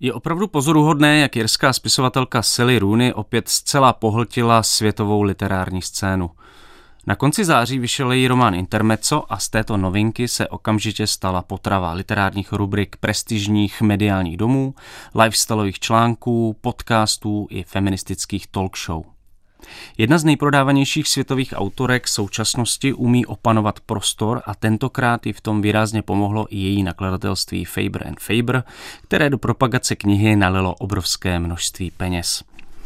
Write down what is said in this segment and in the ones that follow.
Je opravdu pozoruhodné, jak irská spisovatelka Sally Rooney opět zcela pohltila světovou literární scénu. Na konci září vyšel její román Intermezzo a z této novinky se okamžitě stala potrava literárních rubrik prestižních mediálních domů, lifestyleových článků, podcastů i feministických talk show. Jedna z nejprodávanějších světových autorek současnosti umí opanovat prostor a tentokrát jí v tom výrazně pomohlo i její nakladatelství Faber & Faber, které do propagace knihy nalilo obrovské množství peněz.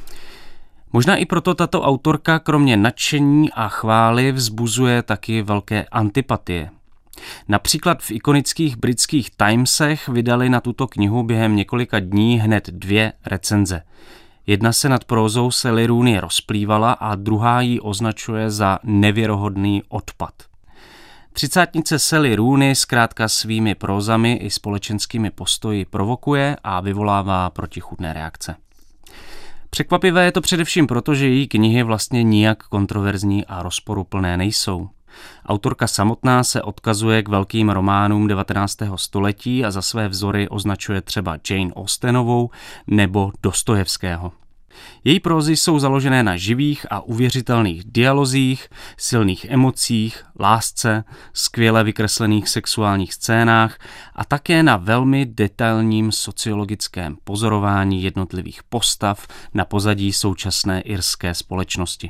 Možná i proto tato autorka kromě nadšení a chvály vzbuzuje taky velké antipatie. Například v ikonických britských Timesech vydali na tuto knihu během několika dní hned 2 recenze. Jedna se nad prózou Sally Rooney rozplývala a druhá ji označuje za nevěrohodný odpad. Třicátnice Sally Rooney zkrátka svými prózami i společenskými postoji provokuje a vyvolává protichůdné reakce. Překvapivé je to především proto, že její knihy vlastně nijak kontroverzní a rozporuplné nejsou. Autorka samotná se odkazuje k velkým románům 19. století a za své vzory označuje třeba Jane Austenovou nebo Dostojevského. Její prózy jsou založené na živých a uvěřitelných dialozích, silných emocích, lásce, skvěle vykreslených sexuálních scénách a také na velmi detailním sociologickém pozorování jednotlivých postav na pozadí současné irské společnosti.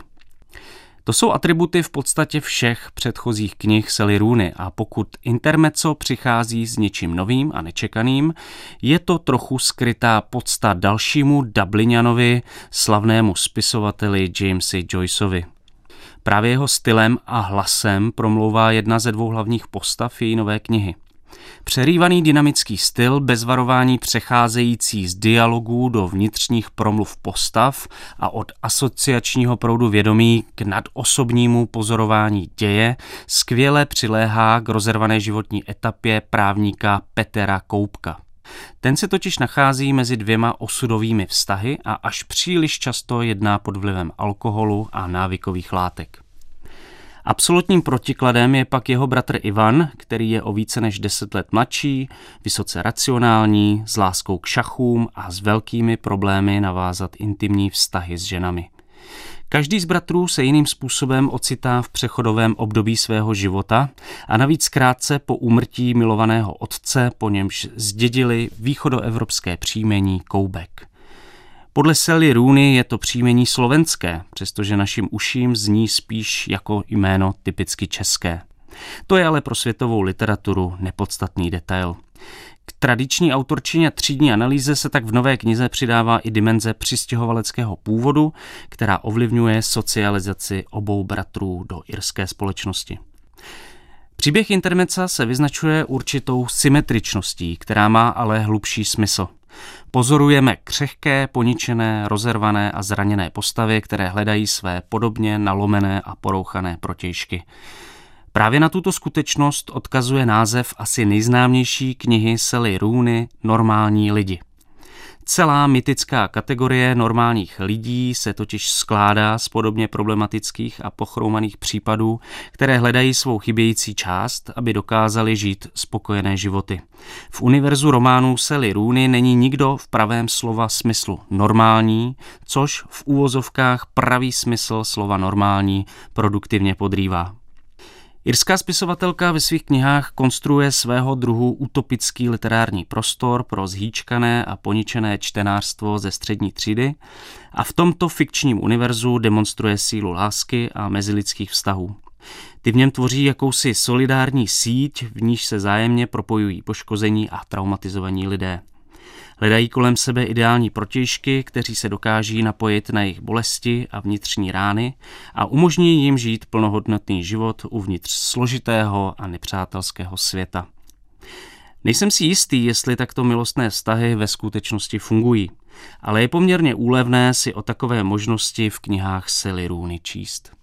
To jsou atributy v podstatě všech předchozích knih Sally Rooney a pokud Intermezzo přichází s něčím novým a nečekaným, je to trochu skrytá podsta dalšímu Dublinianovi, slavnému spisovateli Jamesi Joyceovi. Právě jeho stylem a hlasem promlouvá jedna ze 2 hlavních postav její nové knihy. Přerývaný dynamický styl, bez varování přecházející z dialogů do vnitřních promluv postav a od asociačního proudu vědomí k nadosobnímu pozorování děje skvěle přiléhá k rozervané životní etapě právníka Petera Koupka. Ten se totiž nachází mezi 2 osudovými vztahy a až příliš často jedná pod vlivem alkoholu a návykových látek. Absolutním protikladem je pak jeho bratr Ivan, který je o více než 10 let mladší, vysoce racionální, s láskou k šachům a s velkými problémy navázat intimní vztahy s ženami. Každý z bratrů se jiným způsobem ocitá v přechodovém období svého života a navíc krátce po úmrtí milovaného otce, po němž zdědili východoevropské příjmení Koubek. Podle Sally Rooney je to příjmení slovenské, přestože našim uším zní spíš jako jméno typicky české. To je ale pro světovou literaturu nepodstatný detail. K tradiční autorčině třídní analýze se tak v nové knize přidává i dimenze přistěhovaleckého původu, která ovlivňuje socializaci obou bratrů do irské společnosti. Příběh Intermezza se vyznačuje určitou symetričností, která má ale hlubší smysl. Pozorujeme křehké, poničené, rozervané a zraněné postavy, které hledají své podobně nalomené a porouchané protějšky. Právě na tuto skutečnost odkazuje název asi nejznámější knihy Sally Rooney Normální lidi. Celá mytická kategorie normálních lidí se totiž skládá z podobně problematických a pochroumaných případů, které hledají svou chybějící část, aby dokázali žít spokojené životy. V univerzu románů Sally Rooney není nikdo v pravém slova smyslu normální, což v úvozovkách pravý smysl slova normální produktivně podrývá. Irská spisovatelka ve svých knihách konstruuje svého druhu utopický literární prostor pro zhýčkané a poničené čtenářstvo ze střední třídy a v tomto fikčním univerzu demonstruje sílu lásky a mezilidských vztahů. Ty v něm tvoří jakousi solidární síť, v níž se vzájemně propojují poškození a traumatizovaní lidé. Hledají kolem sebe ideální protějšky, kteří se dokáží napojit na jejich bolesti a vnitřní rány a umožní jim žít plnohodnotný život uvnitř složitého a nepřátelského světa. Nejsem si jistý, jestli takto milostné vztahy ve skutečnosti fungují, ale je poměrně úlevné si o takové možnosti v knihách Sally Rooney číst.